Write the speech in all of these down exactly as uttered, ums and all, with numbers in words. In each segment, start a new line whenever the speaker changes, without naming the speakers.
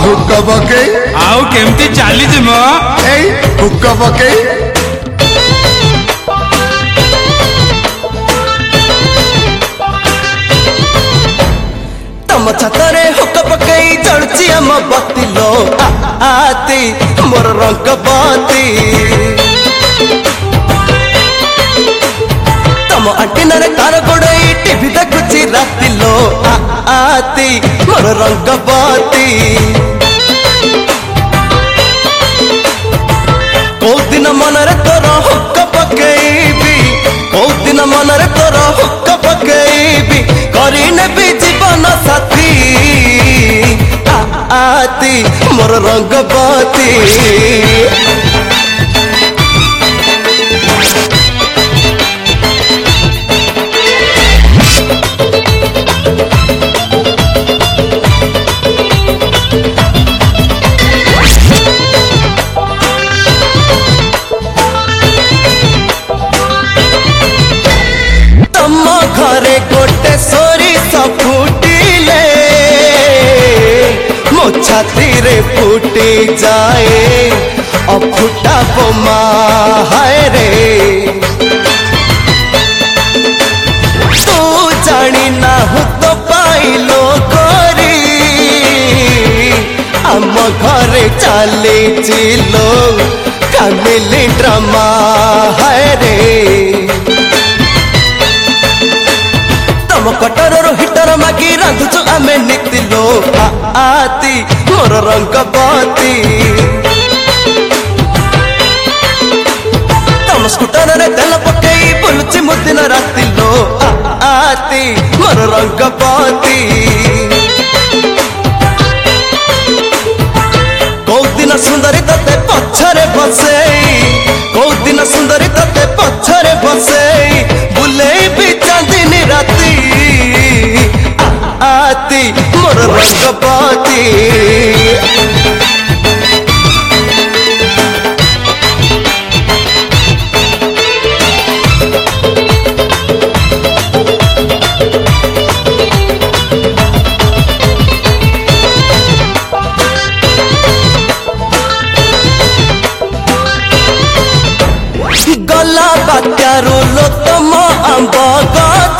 हुक्का पके
आउ केमती चाली जे म
ए हुक्का पके
तम छातरे हुक्का पकई जड़ची हम बतिलो आती मोर रंग बाती तम अंटीना रे कार गोड़ई टीवी देखुची राती लो आती मोर रंग बाती कौ दिन मन रे तोर हुक्का पकेबी कौ दिन मन रे तोर हुक्का पकेबी करी नेबी जीवन साथी आती मोर रंग बाती घरे गोटे सोरिष फुटिले मो छाती रे फुटी जाए अफुटा बोमा हाय रे तू जानी ना हो तो पाइलो करी आम घरे चली चिलो फैमिली ड्रामा हाय रे कटर हिटर मागी रांधुचु आमे नितिलो आती मोर रंग बाती तम स्कूटर रे तेल पकई बुलुची मुदिन राती लो आती मोर रंग बाती कौ दिन सुंदरी तते पछरे बसे कौ दिन सुंदरी तते पछरे बसे बुले भी चांदनी राती आती मोर रंग बाती गला बात्यारू लो तम आंब गछ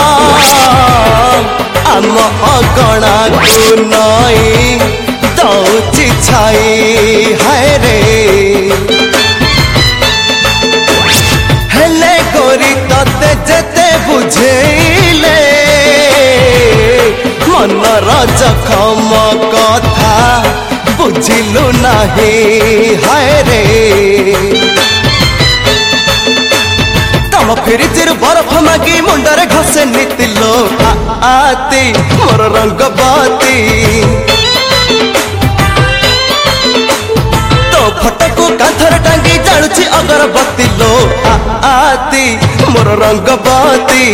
आम अगणा को नई दौची छाई हाय रे हेले गोरी तते जेते बुझेले मनर जखम कथा बुझिलु नाही हाय रे तम फ्रिजर बर्फ मागी मुंडरे घसे नितिलो आती मोर रंग बाती तो फटको कांथर टांगी जालुची अगरबत्ती लो आती मोर रंग बाती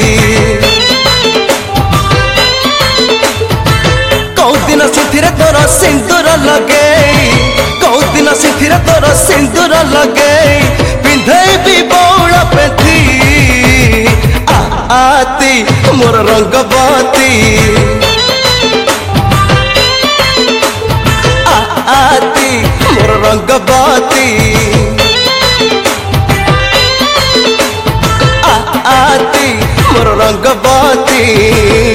कौ दिन सिथिरे तोर सिंदूर लगे कौ दिन सिथिरे तोर सिंदूर लगे पिंधे भी बौड़ा पेथी आती मोर रंग बाती आती मोर रंग बाती आती मोर रंग बाती।